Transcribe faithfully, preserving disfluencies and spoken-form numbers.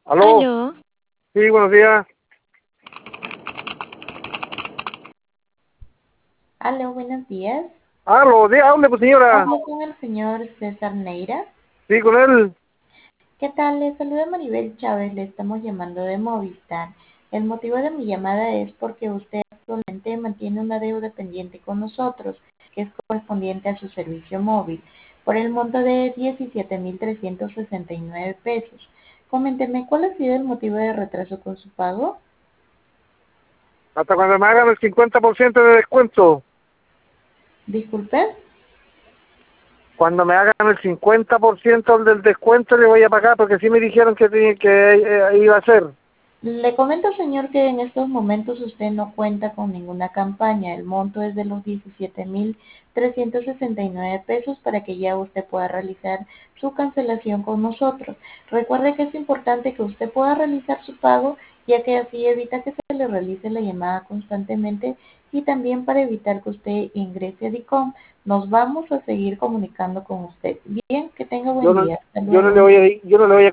Aló, Aló, sí, buenos días. Aló, buenos días. Aló, ¿de dónde, pues señora? Hablo con el señor César Neira. Sí, con él. ¿Qué tal? Le saluda Maribel Chávez, le estamos llamando de Movistar. El motivo de mi llamada es porque usted actualmente mantiene una deuda pendiente con nosotros, que es correspondiente a su servicio móvil, por el monto de diecisiete mil trescientos sesenta y nueve pesos. Coménteme, ¿cuál ha sido el motivo de retraso con su pago? Hasta cuando me hagan el cincuenta por ciento de descuento. Disculpe. Cuando me hagan el cincuenta por ciento del descuento le voy a pagar, porque sí me dijeron que, tenía- que eh, iba a ser. Le comento, señor, que en estos momentos usted no cuenta con ninguna campaña. El monto es de los diecisiete mil trescientos sesenta y nueve pesos para que ya usted pueda realizar su cancelación con nosotros. Recuerde que es importante que usted pueda realizar su pago, ya que así evita que se le realice la llamada constantemente y también para evitar que usted ingrese a DICOM. Nos vamos a seguir comunicando con usted. Bien, que tenga Yo buen no, día. Hasta yo no le luego. voy a, yo no le voy a